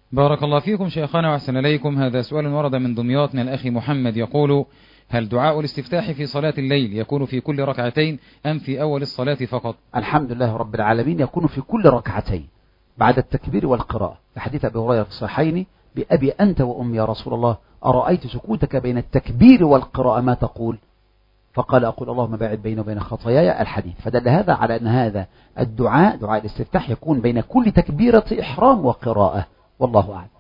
بارك الله فيكم شيخنا وأحسن إليكم. هذا سؤال ورد من دمياط من الأخ محمد يقول: هل دعاء الاستفتاح في صلاة الليل يكون في كل ركعتين أم في أول الصلاة فقط؟ الحمد لله رب العالمين، يكون في كل ركعتين بعد التكبير والقراءة، لحديث أبي هريرة في الصحيحين: بأبي أنت وأمي يا رسول الله، أرأيت سكوتك بين التكبير والقراءة ما تقول؟ فقال: أقول اللهم باعد بيني وبين خطاياي، الحديث. فدل هذا على أن هذا الدعاء، دعاء الاستفتاح، يكون بين كل تكبيرة إحرام وقراءة، والله أعلم.